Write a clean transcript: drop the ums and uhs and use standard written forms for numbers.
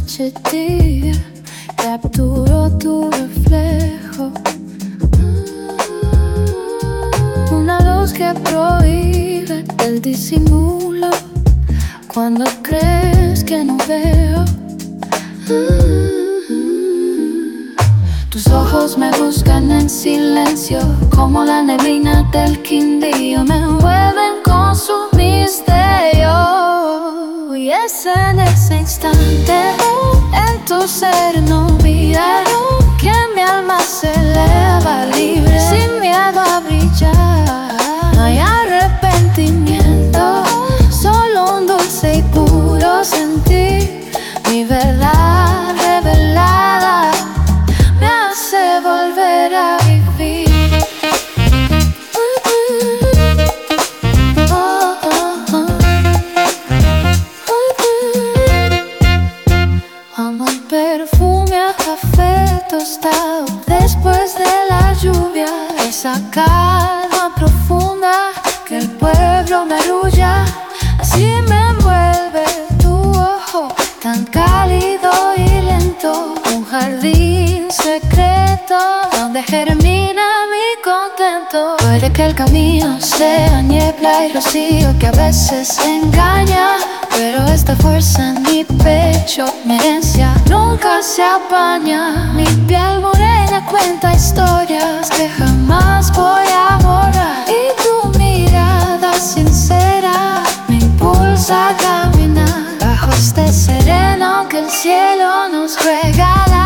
noche tibia capturó tu reflejo. Una luz que prohíbe el disimulo cuando crees que no veo. Tus ojos me buscan en silencio, como la neblina del Quindío. Me envuelven con su misterio. Y es en ese instante, en tu ser no olvidaron, que mi alma se eleva libre, sin miedo a brillar. No hay arrepentimiento, solo un dulce y puro sentir. Mi verdad revelada me hace volver a vivir. Amo el perfume a café tostado después de la lluvia, esa calma profunda que el pueblo me arrulla. Así me envuelve tu ojo tan cálido y lento, un jardín secreto donde germina mi contento. Puede que el camino sea niebla y rocío que a veces engaña, pero esta fuerza en mi pecho, mi herencia, nunca se apaña. Mi piel morena cuenta historias que jamás voy a borrar, y tu mirada sincera me impulsa a caminar bajo este sereno que el cielo nos regala.